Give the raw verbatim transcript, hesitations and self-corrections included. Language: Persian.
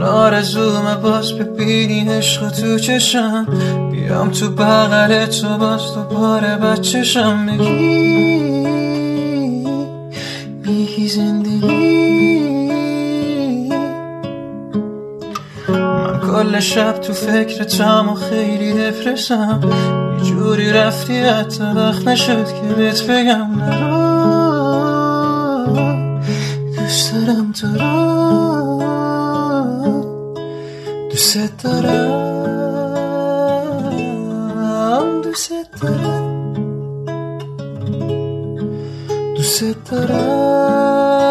الان آرزومه باز ببینی عشق تو چشم، بیام تو بغل تو باز دوباره بچشم، بگی میگی زندگی. من کل شب تو فکرتم و خیلی دپرسم، یه جوری رفتی حتی وقت نشد که بهت بگم نرو، دوست دارم تو رو، دوست دارم، دوست دارم، دوست دارم.